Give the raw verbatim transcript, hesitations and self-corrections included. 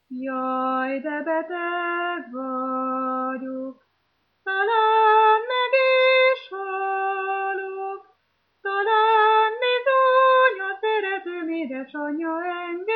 Jaj, de beteg vagyok, talán meg is halok, talán bizony a szeretőm édesanyja engem